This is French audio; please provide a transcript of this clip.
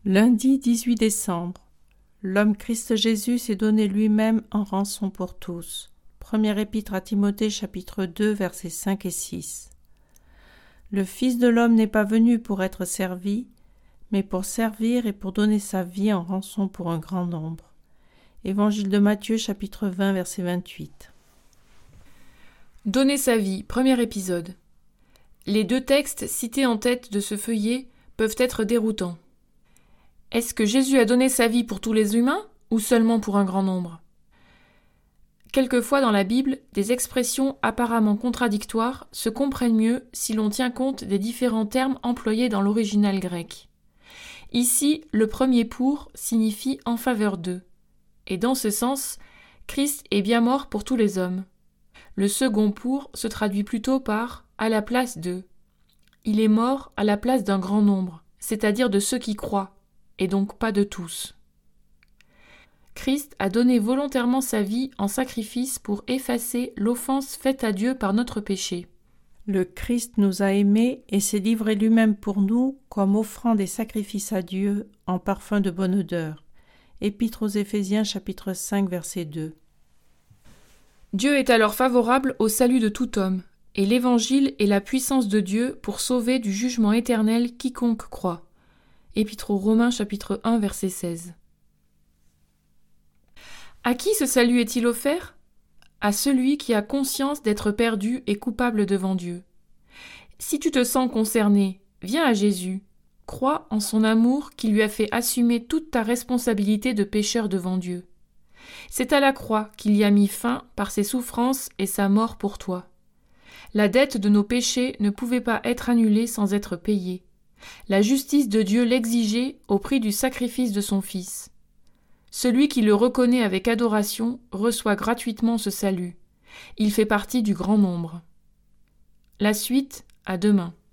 Lundi 18 décembre. L'homme Christ Jésus s'est donné lui-même en rançon pour tous. Première épître à Timothée, chapitre 2, versets 5 et 6. Le Fils de l'homme n'est pas venu pour être servi, mais pour servir et pour donner sa vie en rançon pour un grand nombre. Évangile de Matthieu, chapitre 20, verset 28. Donner sa vie, premier épisode. Les deux textes cités en tête de ce feuillet peuvent être déroutants. Est-ce que Jésus a donné sa vie pour tous les humains ou seulement pour un grand nombre ? Quelquefois dans la Bible, des expressions apparemment contradictoires se comprennent mieux si l'on tient compte des différents termes employés dans l'original grec. Ici, le premier pour signifie en faveur d'eux. Et dans ce sens, Christ est bien mort pour tous les hommes. Le second pour se traduit plutôt par à la place d'eux. Il est mort à la place d'un grand nombre, c'est-à-dire de ceux qui croient, et donc pas de tous. Christ a donné volontairement sa vie en sacrifice pour effacer l'offense faite à Dieu par notre péché. Le Christ nous a aimés et s'est livré lui-même pour nous comme offrant des sacrifices à Dieu en parfum de bonne odeur. Épître aux Éphésiens, chapitre 5, verset 2. Dieu est alors favorable au salut de tout homme, et l'Évangile est la puissance de Dieu pour sauver du jugement éternel quiconque croit. Épître aux Romains, chapitre 1, verset 16. À qui ce salut est-il offert ? À celui qui a conscience d'être perdu et coupable devant Dieu. Si tu te sens concerné, viens à Jésus. Crois en son amour qui lui a fait assumer toute ta responsabilité de pécheur devant Dieu. C'est à la croix qu'il y a mis fin par ses souffrances et sa mort pour toi. La dette de nos péchés ne pouvait pas être annulée sans être payée. La justice de Dieu l'exigeait au prix du sacrifice de son Fils. Celui qui le reconnaît avec adoration reçoit gratuitement ce salut. Il fait partie du grand nombre. La suite, à demain.